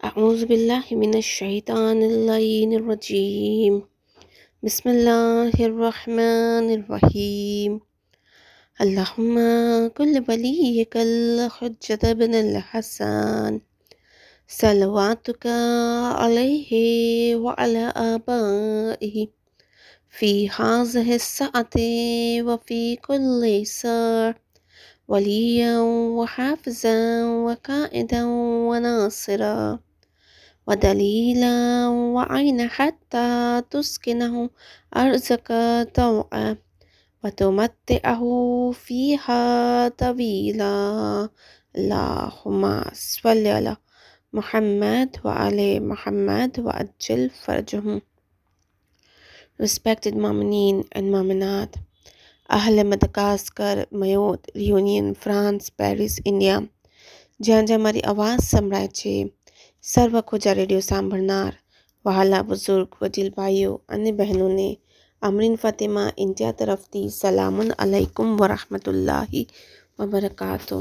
أعوذ بالله من الشيطان اللعين الرجيم بسم الله الرحمن الرحيم اللهم كل وليك الحجة بن الحسن صلواتك عليه وعلى آبائه في هذه الساعة وفي كل ساعة وليا وحافظا وقائدا وناصرا ودليلا وعين حتى تسكنه أرزك طوعا وتمتعه فيها طويلا. اللهم صل على محمد وعلى محمد وأجل فرجهم. Respected Mu'mineen and Mu'minat, Ahle Madagascar, Mayotte, Réunion, France, Paris, India, જ્યાં જ્યાં મારી આવાજ સંભળાય છે, સર્વ ખોજા રેડિયો સાંભળનાર વહાલા બુઝુર્ગ વડીલ ભાઈઓ અને બહેનોને અમરીન ફાતિમા ઇન્ડિયા તરફથી સલામુન અલૈકુમ વરહમતુલ્લાહી વબરકાતુહ.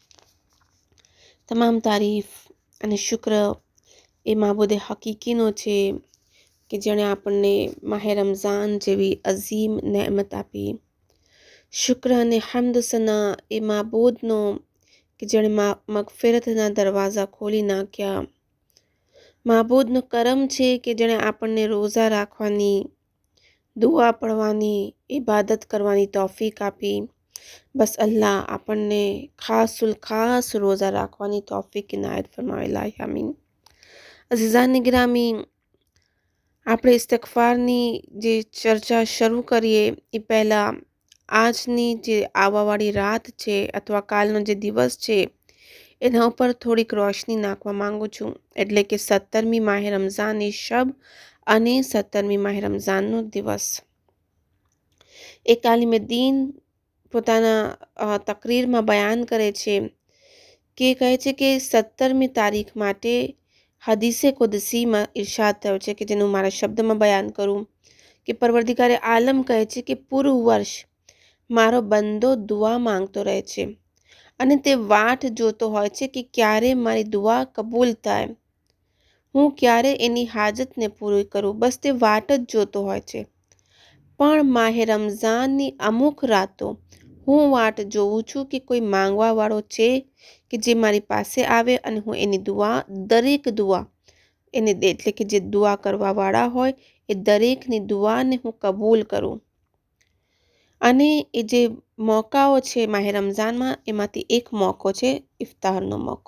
તમામ તારીફ અને શુક્ર એ માબૂદે હકીકીનો છે કે જેણે આપણને માહે રમઝાન જેવી અઝીમ નેમત આપી. શુક્ર અને હમ્દ સના એ માબૂદનો કે જેણે મગફિરતના દરવાજા ખોલી નાખ્યા. માબૂદનો કરમ છે કે જેણે આપણને રોઝા રાખવાની, દુઆ પડવાની, ઇબાદત કરવાની તૌફીક આપી. બસ અલ્લાહ આપણને ખાસ રોઝા રાખવાની તૌફીક ઇનાયત ફરમાવેલા આમીન. અઝીઝાન ગિરામી, આપણે ઇસ્તિગફારની જે ચર્ચા શરૂ કરીએ એ પહેલાં આજની જે આવવાવાળી રાત છે અથવા કાલનો જે દિવસ છે એના ઉપર થોડીક રોશની નાખવા માંગુ છું. એટલે કે 17મી માહે રમઝાનની શબ અને 17મી માહે રમઝાનનો દિવસ. એક આલિમે દીન પોતાના તકરીરમાં બયાન કરે છે કે કહે છે કે 17મી તારીખ માટે હદીસે કુદસીમાં ઇરશાદ થયો છે કે જેનું મારા શબ્દમાં બયાન કરું કે પરવરદિગારે આલમ કહે છે કે પૂરું વર્ષ મારો બંદો દુઆ માંગતો રહે છે અને તે વાટ જોતો હોય છે કે ક્યારે મારી દુઆ કબૂલ થાય, હું ક્યારે એની હાજતને પૂરી કરું. બસ તે વાટ જ જોતો હોય છે. પણ માહે રમઝાનની અમુક રાતો હું વાટ જોઉં છું કે કોઈ માંગવાવાળો છે કે જે મારી પાસે આવે અને હું એની દુઆ, દરેક દુઆ એને દે, એટલે કે જે દુઆ કરવાવાળા હોય એ દરેકની દુઆને હું કબૂલ કરું. અને એ જે મોકાઓ છે માહે રમઝાનમાં એમાંથી એક મોકો છે ઇફતારનો મોકો,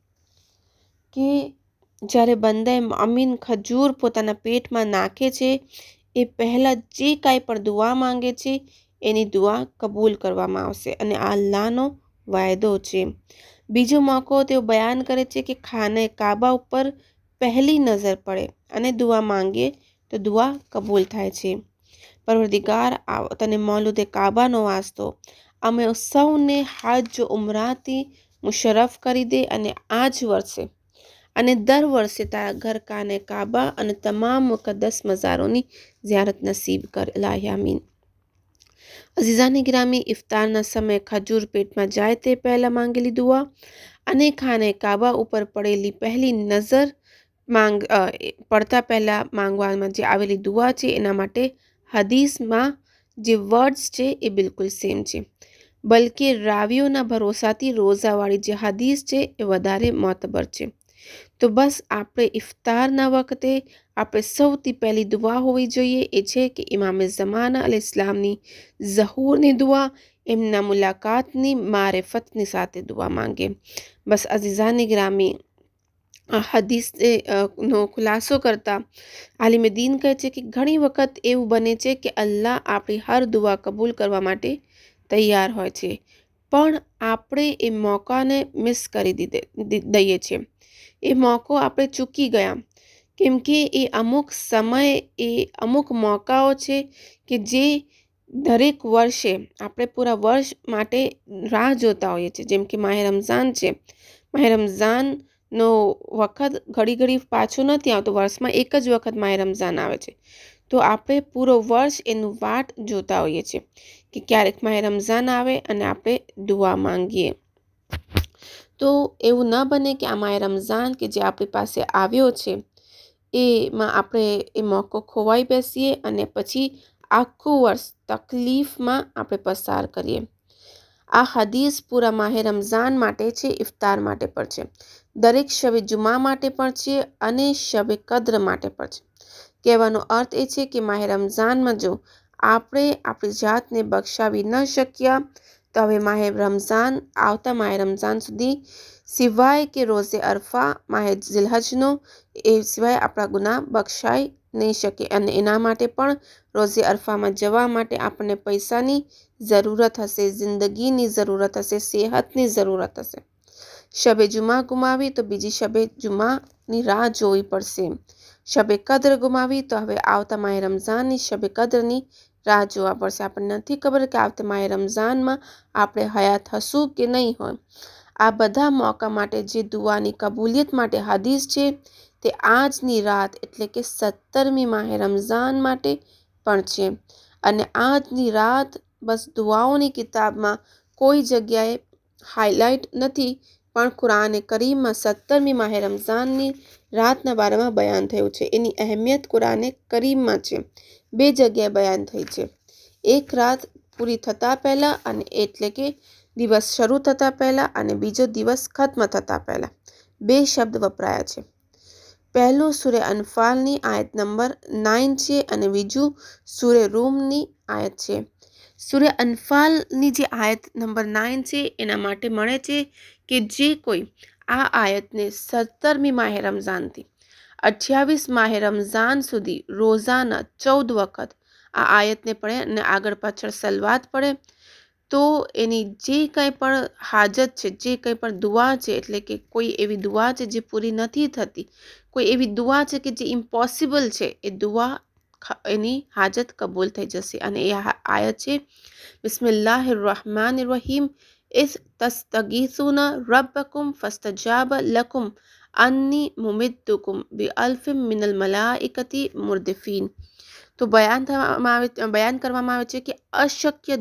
કે જ્યારે બંદાએ અમીન ખજૂર પોતાના પેટમાં નાખે છે એ પહેલાં જે કાંઈ પણ દુઆ માંગે છે એની દુઆ કબૂલ કરવામાં આવશે અને આ અલ્લાહનો વાયદો છે. બીજો મોકો તેઓ બયાન કરે છે કે ખાને કાબા ઉપર પહેલી નજર પડે અને દુઆ માંગીએ તો દુઆ કબૂલ થાય છે. પરવરદિગાર તને મૌલુદે કાબાનો વાસ્તો અમે સૌને હજ ઉમરાથી મુશરફ કરી દે અને આ જ વર્ષે અને દર વર્ષે તારા ઘર કાને કાબા અને તમામ મુકદ્દસ મઝારોની ઝિયારત નસીબ કર ઇલાહી આમીન. અઝીઝાની ગિરામી, ઇફતારના સમયે ખજૂર પેટમાં જાય તે પહેલાં માંગેલી દુઆ અને ખાને કાબા ઉપર પડેલી પહેલી નજર પડતા પહેલાં માંગવામાં જે આવેલી દુઆ છે એના માટે હદીસમાં જે વર્ડ્સ છે એ બિલકુલ સેમ છે. બલકે રાવીઓના ભરોસાથી રોઝાવાળી જે હદીસ છે એ વધારે મોતબર છે. તો બસ આપણે ઇફતારના વખતે આપણે સૌથી પહેલી દુઆ હોવી જોઈએ એ છે કે ઇમામે ઝમાના અલ ઇસ્લામની ઝહૂરની દુઆ, એમના મુલાકાતની મારિફતની સાથે દુઆ માંગે. બસ અઝીઝાની ગ્રામી, આ હદીસનો ખુલાસો કરતા આલિમે દીન કહે છે કે ઘણી વખત એવું બને છે કે અલ્લાહ આપણી હર દુઆ કબૂલ કરવા માટે તૈયાર હોય છે, પણ આપણે એ મોકાને મિસ કરી દઈએ છીએ. એ મોકો આપણે ચૂકી ગયા કેમ કે એ અમુક સમય, એ અમુક મોકાઓ છે કે જે દરેક વર્ષે આપણે પૂરા વર્ષ માટે રાહ જોતા હોઈએ છીએ. જેમ કે માહે રમઝાન છે, માહે રમઝાનનો વખત ઘડી પાછું નથી આવતો, વર્ષમાં એક જ વખત માહે રમઝાન આવે છે. તો આપણે પૂરો વર્ષ એનું વાટ જોતા હોઈએ છીએ કે ક્યારેક માહે રમઝાન આવે અને આપણે દુઆ માંગીએ. તો એવું ન બને કે આ માહે રમઝાન કે જે આપણી પાસે આવ્યો છે એમાં આપણે એ મોકો ખોવાઈ બેસીએ અને પછી આખું વર્ષ તકલીફમાં આપણે પસાર કરીએ. આ હદીસ પૂરા માહે રમઝાન માટે છે, ઇફતાર માટે પણ છે, દરેક શબે જુમા માટે પણ છે અને શબે કદ્ર માટે પણ છે. કહેવાનો અર્થ એ છે કે માહે રમઝાનમાં જો આપણે આપણી જાતને બક્ષાવી ન શક્યા તો હવે આવતા માહે રમઝાન સુધી સિવાય કે રોઝે અરફા માહે ઝિલહજનો એ સિવાય આપણા ગુનાહ બક્ષાઈ નહીં શકે. અને એના માટે પણ રોઝે અરફામાં જવા માટે આપણને પૈસાની જરૂરત હશે, જિંદગીની જરૂરત હશે, સેહતની જરૂરત હશે. શબે જુમા ગુમાવી તો બીજી શબે જુમાની રાહ જોવી પડશે. શબે કદ્ર ગુમાવી તો હવે આવતા માહે રમઝાનની શબે કદ્રની રાહ જોવા પડશે. આપણને નથી ખબર કે આવતા માહે રમઝાનમાં આપણે હયાત હશું કે નહીં હોય. આ બધા મોકા માટે જે દુઆની કબૂલિયત માટે હદીસ છે તે આજની રાત એટલે કે 17મી માહે રમઝાન માટે પણ છે. અને આજની રાત બસ દુઆઓની કિતાબમાં કોઈ જગ્યાએ હાઇલાઇટ નથી, પણ કુરાન કરીમમાં 17મી માહે રમઝાનની રાતના બારામાં બયાન થયું છે. એની અહેમિયત કુરાન કરીમમાં છે, 2 જગ્યાએ બયાન થઈ છે. એક રાત પૂરી થતાં પહેલાં અને એટલે કે દિવસ શરૂ થતાં પહેલાં અને બીજો દિવસ ખત્મ થતાં પહેલાં 2 શબ્દ વપરાયા છે. પહેલું સૂરે અનફાલની આયત નંબર 9 છે અને બીજું સૂરે રૂમની આયત છે. સૂરે અનફાલની જે આયત નંબર 9 છે એના માટે મળે છે કે જે કોઈ આ આયતને 17મી માહે રમઝાનથી 28 માહે રમઝાન સુધી રોઝાના 14 વખત આ આયતને પડે અને આગળ પાછળ સલવાત પડે તો એની જે કંઈ પણ હાજત છે, જે કંઈ પણ દુઆ છે, એટલે કે કોઈ એવી દુઆ છે જે પૂરી નથી થતી, કોઈ એવી દુઆ છે કે જે ઇમ્પોસિબલ છે, એ દુઆ એની હાજત કબૂલ થઈ જશે. અને એ આયત છે બિસ્મિલ્લાહિર રહમાનિર રહીમ ઇસ તસ્તગીસુના રબ્બકુમ ફસ્તજાબ લકુમ અન્ની મુમિદ્દુકુમ બિ અલ્ફિમ મિનલ મલાઇકતી મુર્દિફીન. તો બયાન કરવામાં આવે છે કે અશક્ય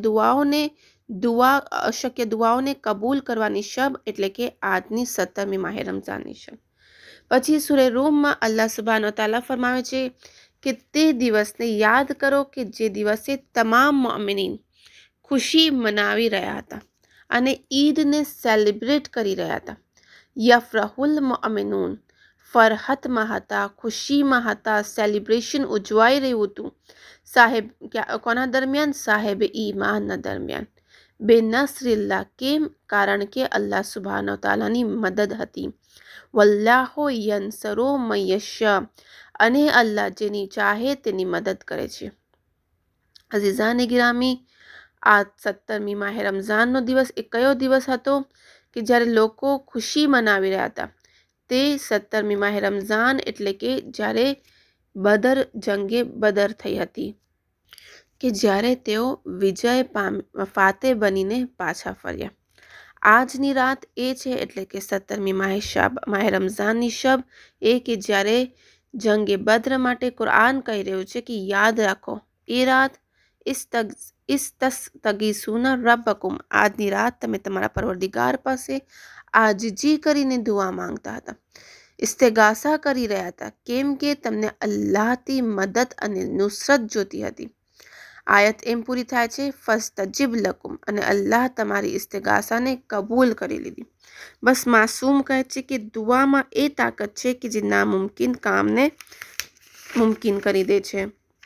દુઆઓને કબૂલ કરવાની શબ એટલે કે આજની 17મી માહે રમઝાનની શબ. પછી સૂરે રૂમમાં અલ્લાહ સુબ્હાનહુ તઆલા ફરમાવે છે કે તે દિવસને યાદ કરો કે જે દિવસે તમામ મોમિનીન ખુશી મનાવી રહ્યા હતા અને ઈદને સેલિબ્રેટ કરી રહ્યા હતા. યફરહુલ મોમિનૂન ફરહતમાં હતા, ખુશીમાં હતા, સેલિબ્રેશન ઉજવાઈ રહ્યું હતું. કોના દરમિયાન? સાહેબ ઈમાનના દરમિયાન. બેનસરિલ્લાહ, કેમ? કારણ કે અલ્લાહ સુબ્હાનહુ તઆલાની મદદ હતી. વલ્લાહુ યન્સરુ મન યશા, અને અલ્લાહ જેની ચાહે તેની મદદ કરે છે. અઝીઝાને ગિરામી, આ 17મી માહે રમઝાનનો દિવસ એ કયો દિવસ હતો કે જ્યારે લોકો ખુશી મનાવી રહ્યા હતા? તે 17મી માહે રમઝાન એટલે કે જ્યારે જંગે બદર થઈ હતી, કે જ્યારે તેઓ ફાતેહ બનીને પાછા ફર્યા. આજની રાત એ છે એટલે કે 17મી માહે રમઝાનની શબ એ કે જ્યારે જંગે બદ્ર માટે કુરાન કહી રહ્યું છે કે યાદ રાખો એ રાત. ઇસ્તગીસુના રબ્બકુમ, આજની રાત તમે તમારા પરવરદિગાર પાસે આજીજી કરીને દુઆ માંગતા હતા, ઇસ્તિગાસા કરી રહ્યા હતા, કેમ કે તમને અલ્લાહથી મદદ અને નુસરત જોતી હતી. આયત એમ પૂરી થાય છે ફસ્તજીબ લકુમ, અને અલ્લાહ તમારી ઇસ્તિગાસાને કબૂલ કરી લીધી. બસ માસૂમ કહે છે કે દુઆમાં એ તાકાત છે કે જે નામુમકિન કામને મુમકિન કરી દે છે.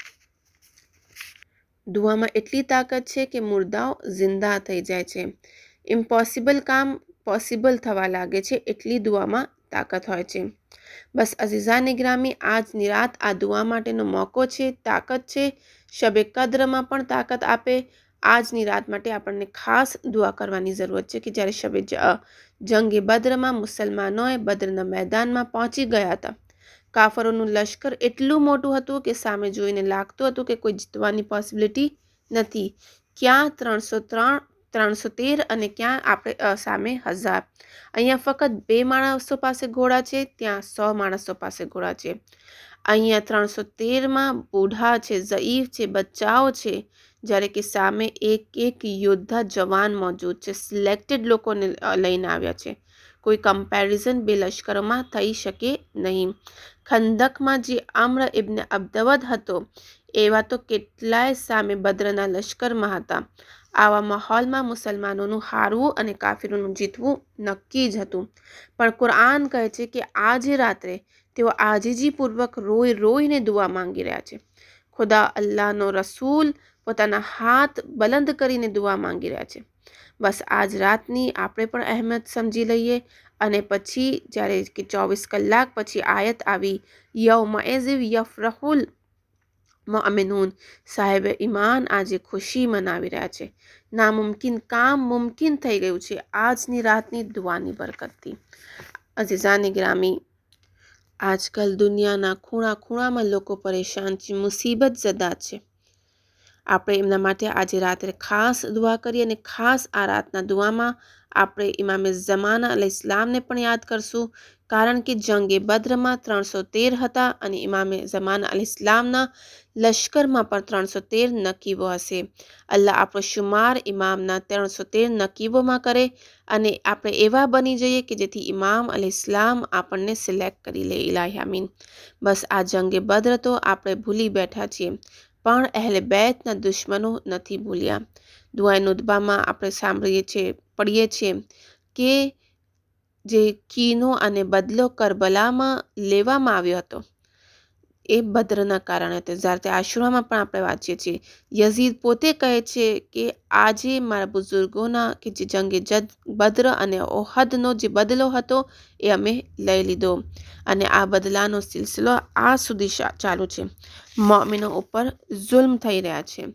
દુઆમાં એટલી તાકાત છે કે મુર્દાઓ જિંદા થઈ જાય છે, ઇમ્પોસિબલ કામ પોસિબલ થવા લાગે છે, એટલી દુઆમાં તાકાત હોય છે. બસ અઝીઝાને ગ્રામી, આજની રાત આ દુઆ માટેનો મોકો છે, તાકાત છે. શબે કદ્રમાં પણ તાકાત આપે. આજની રાત માટે આપણને ખાસ દુઆ કરવાની જરૂરત છે કે જ્યારે શબે જંગે બદ્રમાં મુસલમાનોએ બદ્રના મેદાનમાં પહોંચી ગયા હતા. કાફરોનું લશ્કર એટલું મોટું હતું કે સામે જોઈને લાગતું હતું કે કોઈ જીતવાની પોસિબિલિટી નથી. ક્યાં 313 અને ક્યાં આપણે સામે 1000. અહીંયા ફક્ત 2 માણસો પાસે ઘોડા છે, ત્યાં 100 માણસો પાસે ઘોડા છે. અહીંયા 313માં બુઢા છે, ઝઈફ છે, બચ્ચાઓ છે, જ્યારે કે સામે એક યોદ્ધા જવાન મોજૂદ છે. સિલેક્ટેડ લોકોને લઈને આવ્યા છે, કોઈ કમ્પેરિઝન બે લશ્કરોમાં થઈ શકે નહીં. ખંદકમાં જે અમ્ર ઇબ્ન અબ્દવદ હતો એવા તો કેટલાય સામે બદ્રના લશ્કરમાં હતા. આવા માહોલમાં મુસલમાનોનું હારવું અને કાફિરોનું જીતવું નક્કી જ હતું. પણ કુરઆન કહે છે કે આજે રાત્રે તેઓ આજીજીપૂર્વક રોઈ રોઈને દુઆ માંગી રહ્યા છે. ખુદા અલ્લાહનો રસૂલ પોતાના હાથ બલંદ કરીને દુઆ માંગી રહ્યા છે. બસ આજ રાતની આપણે પણ અહેમત સમજી લઈએ. અને પછી જ્યારે કે 24 કલાક પછી આયત આવી, યૌમઇઝ યફરહુલ મુઅમિનૂન, સાહેબ ઈમાન આજે ખુશી મનાવી રહ્યા છે. નામુમકિન કામ મુમકિન થઈ ગયું છે આજની રાતની દુઆની બરકતથી. અઝીઝાન ગ્રામી, આજકાલ દુનિયાના ખૂણા ખૂણામાં લોકો પરેશાન છે, મુસીબત ઝદા છે. આપણે એમના માટે આજે રાત્રે ખાસ દુઆ કરીએ અને ખાસ આ રાતના દુઆમાં આપણે ઇમામે ઝમાના અલૈહિસ્સલામને પણ યાદ કરશું. કારણ કે જંગે બદ્રમાં 313 હતા અને ઇમામે ઝમાના અલૈહિસ્સલામના લશ્કરમાં પણ 313 નકીબો હશે. અલ્લાહ આપણો શુમાર ઇમામના 313 નકીબોમાં કરે અને આપણે એવા બની જઈએ કે જેથી ઇમામ અલૈહિસ્સલામ આપણને સિલેક્ટ કરી લે. ઇલાહી આમીન. બસ આ જંગે બદ્ર તો આપણે ભૂલી બેઠા છીએ, પણ અહેલે બેતના દુશ્મનો નથી ભૂલ્યા. દુઆએ નુદબામાં આપણે સાંભળીએ છીએ, પઢીએ છીએ કે જે કીનો અને બદલો કરબલામાં લેવામાં આવ્યો હતો એ બદ્રના કારણે હતો. જ્યારે આશુરામાં પણ આપણે વાંચીએ છીએ, યઝીદ પોતે કહે છે કે આજે મારા બુઝુર્ગોના કે જે જંગે બદ્ર અને ઓહદનો જે બદલો હતો એ અમે લઈ લીધો અને આ બદલાનો સિલસિલો આજ સુધી ચાલુ છે. મોમિનો ઉપર જુલ્મ થઈ રહ્યા છે.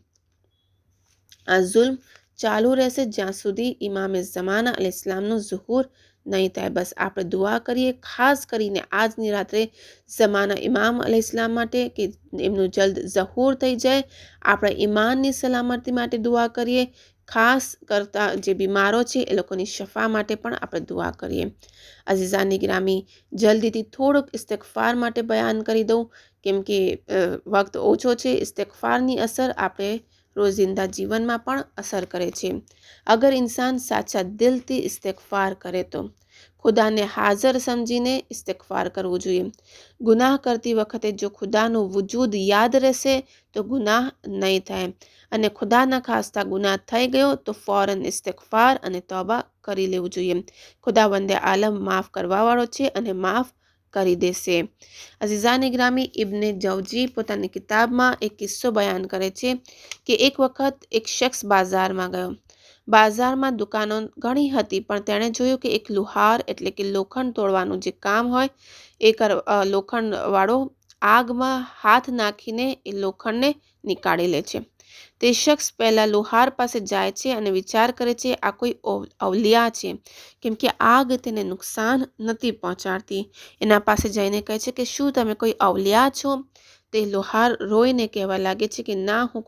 આ જુલ્મ ચાલુ રહેશે જ્યાં સુધી ઇમામે ઝમાના અલૈહિસ્સલામનું ઝુહૂર નહીં થાય. બસ આપણે દુઆ કરીએ ખાસ કરીને આજની રાત્રે ઝમાના ઇમામ અલૈહિસ્સલામ માટે કે એમનું જલ્દ ઝહૂર થઈ જાય. આપણા ઈમાનની સલામતી માટે દુઆ કરીએ. ખાસ કરતા જે બીમારો છે એ લોકોની શફા માટે પણ આપણે દુઆ કરીએ. અઝીઝાની ગ્રામી, જલ્દીથી થોડુંક ઇસ્તિગફાર માટે બયાન કરી દઉં કેમ કે વક્ત ઓછો છે. ઇસ્તિગફારની અસર આપણે રોજિંદા જીવનમાં પણ અસર કરે છે. અગર ઇન્સાન સાચા દિલથી ઇસ્તિગફાર કરે તો ખુદાને હાજર સમજીને ઇસ્તિગફાર કરવું જોઈએ. ગુનાહ કરતી વખતે જો ખુદાનું વજૂદ યાદ રહેશે તો ગુનાહ નહીં થાય અને ખુદાના ખાસ્તા ગુનાહ થઈ ગયો તો ફૌરન ઇસ્તિગફાર અને તૌબા કરી લેવું જોઈએ. ખુદાવંદે આલમ માફ કરવાવાળો છે અને માફ કરી દેશે. અઝીઝાની ગ્રામી, ઇબ્ને જૌજી પોતાની કિતાબમાં એક કિસ્સો બયાન કરે છે કે એક વખત એક શખ્સ બાજારમાં ગયો. બાજારમાં દુકાનો ઘણી હતી પણ તેણે જોયું કે એક લુહાર એટલે કે લોખંડ તોડવાનું જે કામ હોય એ લોખંડવાળો આગમાં હાથ નાખીને એ લોખંડને નીકાળી લે છે. તે શખ્સ પહેલા લુહાર પાસે જાય છે અને વિચાર કરે છે આ કોઈ અવલિયા છે કેમ કે આગ તેને નુકસાન નથી પહોંચાડતી. એના પાસે જઈને કહે છે કે શું તમે કોઈ અવલિયા છો? તે લુહાર રોઈને કહેવા લાગે છે કે ના, હું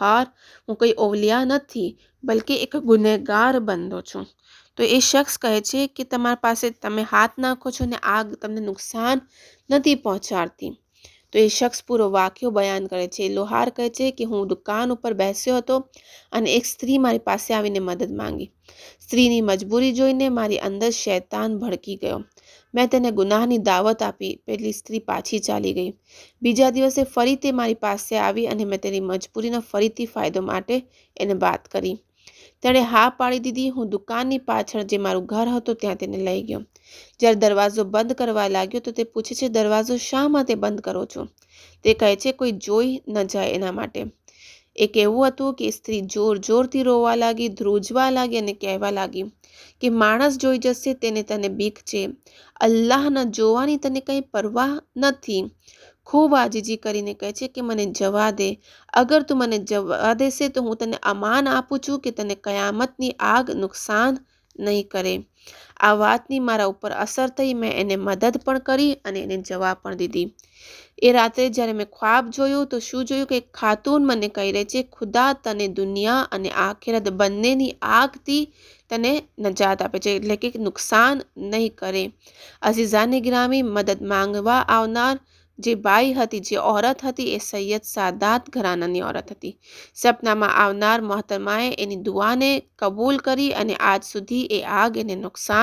કોઈ અવલિયા નથી, બલકે એક ગુનેગાર બંદો છું. તો એ શખ્સ કહે છે કે તમારા પાસે તમે હાથ નાખો છો ને આગ તમને નુકસાન નથી પહોંચાડતી. તો એ શખ્સ પૂરો વાક્યો બયાન કરે છે. લુહાર કહે છે કે હું દુકાન ઉપર બેસ્યો હતો અને એક સ્ત્રી મારી પાસે આવીને મદદ માંગી. સ્ત્રીની મજબૂરી જોઈને મારી અંદર શૈતાન ભડકી ગયો. મેં તેને ગુનાહની દાવત આપી. પેલી સ્ત્રી પાછી ચાલી ગઈ. બીજા દિવસે ફરી તે મારી પાસે આવી અને મેં તેની મજબૂરીનો ફરીથી ફાયદો માટે એને વાત કરી. તેણે હા પાડી દીધી. હું દુકાનની પાછળ જે મારું ઘર હતું ત્યાં તેને લઈ ગયો. જ્યારે દરવાજો બંધ કરવા લાગ્યો તો તે પૂછે છે દરવાજો શા માટે બંધ કરો છો? તે કહે છે કોઈ જોઈ ન જાય એના માટે. એક એવું હતું કે સ્ત્રી જોર જોરથી રોવા લાગી, ધ્રુજવા લાગી અને કહેવા લાગી કે માણસ જોઈ જશે તેને તને બીક છે, અલ્લાહના જોવાની તને કંઈ પરવાહ નથી. ખૂબ આજીજી કરીને કહે છે કે મને જવા દે. અગર તું મને જવા દેશે તો હું તને અમાન આપું છું કે તને કયામતની આગ નુકસાન નહીં કરે. આ વાતની મારા ઉપર અસર થઈ. મેં એને મદદ પણ કરી અને એને જવા પણ દીધી. એ રાત્રે જ્યારે મેં ખ્વાબ જોયું તો શું જોયું કે ખાતુન મને કહી રહી છે ખુદા તને દુનિયા અને આખિરત બંનેની આગથી તને નજાત આપે છે, એટલે કે નુકસાન નહીં કરે. અઝીઝાની ગ્રામી, મદદ માંગવા આવનાર જે બાઈ હતી, જે ઓરત હતી એ સૈયદ સાદાત ઘરાનાની ઓરત હતી. સપનામાં આવનાર મોહતરમાએ એની દુઆને કબૂલ કરી અને આજ સુધી એ આગ એને નુકસાન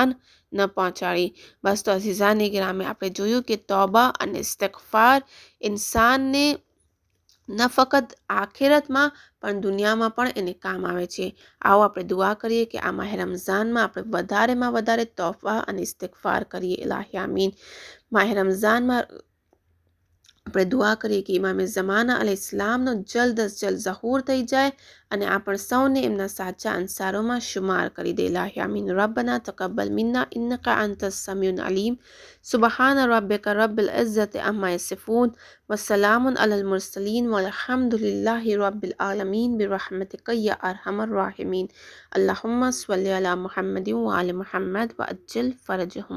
ન પહોંચાડી. બસ તો અઝીઝાની ગ્રામે આપણે જોયું કે તોબા અને ઇસ્તિગફાર ઇન્સાનને ન ફક્ત આખિરતમાં પણ દુનિયામાં પણ એને કામ આવે છે. આવો આપણે દુઆ કરીએ કે આ માહે રમઝાનમાં આપણે વધારેમાં વધારે તોબા અને ઇસ્તિગફાર કરીએ. ઇલાહી આમીન. માહે રમઝાનમાં આપણે દુઆ કરીએ કે ઇમામે ઝમાના અલૈહિસ્સલામનો જલ્દ જલ્દ ઝહૂર થઈ જાય અને આપણે સૌને એમના સાચા અંસારોમાં શુમાર કરી દે. ઇલાહી આમીન. રબ્બના તકબ્બલ મિન્ના ઇન્નકા અંતસ સમીઉલ અલીમ. સુબહાન રબ્બિકા રબ્બિલ ઇઝ્ઝતિ અમ્મા યસિફૂન વસ્સલાमुन अलल मुरसलीन वल्हम्दुलिल्लाहि रब्बिल आलमीन बिरहमतिका या अरहमर राहिमीन. अल्लाहुम्मा स्वल्लि अला मुहम्मदिन व आलि मुहम्मद व अज्जिल फरजहुम.